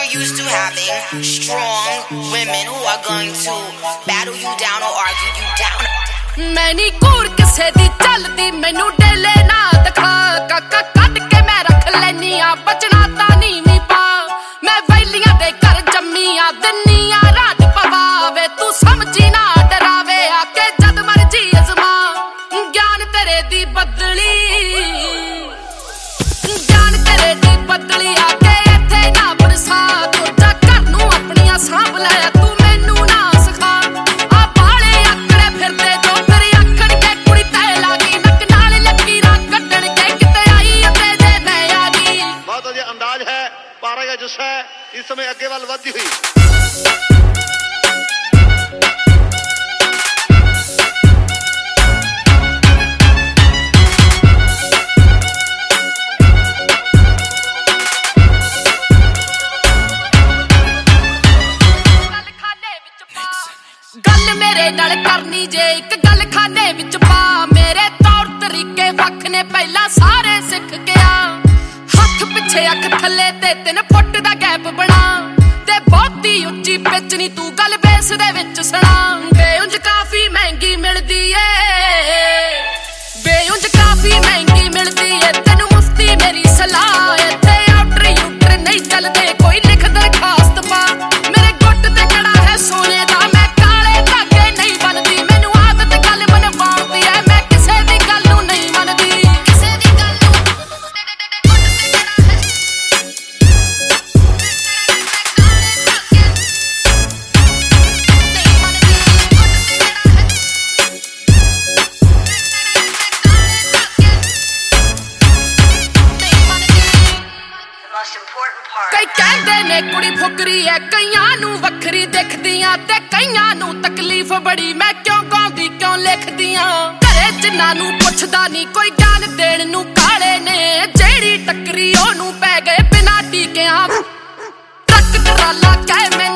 used to having strong women who are going to battle you down or argue you down. मैं नी कूड़ किसे दी चलदी मैनू डेले ना दिखा काका कट के मैं रख लैनी आ बचना ता नीवी पा मैं वैलियां दे घर जम्मी आ दिन्नी आ रात पवावे तू समझी ना डरावे आके जद मर्जी अजमा ज्ञान तेरे दी बदली ज्ञान तेरे दी बदली आके इत्थे ना बरसा तू जा घर नू अपनियां सांभ लै तू मैनू ना सिखा आ बाले आकड़े फिरदे जो फिर आखण के कुड़ी तै लागी नक नाल लकीरां कड्डण के किते आई अते जे मैं आ गई बहुत ਵਧੀਆ अंदाज है पारा का जुस्सा है इस समय अगे वाल वधदी हुई गल मेरे नाल करनी जे एक गल खाने विच पा मेरे तौर तरीके वख ने पहला सारे सिख गया हथ पिछे अख थले ते 3 फुट दा गैप बना ते बहुती उच्ची पिच नी तू गल बेस दे विच सुना बेउंज काफी महंगी मिलदी ए बेउंज काफी महंगी मिलदी ए तेनू मुफ्ती मेरी सलाह इत्थे आउटर यूटर नहीं चलदे कोई लिख दरखास्त पा मेरे गुट ते कड़ा है सोने दा मैं कई कहते ने कुड़ी फुकरी है कईयां नू वखरी दिखदियां ते कईयां नू तकलीफ बड़ी मैं क्यों गाउंदी क्यों लिखदियां घरे जिन्हां नू पुछदा नी कोई ज्ञान देण नू काले ने जेड़ी टकरी ओनू पै गए बिना टीकियां ट्रक टराला कह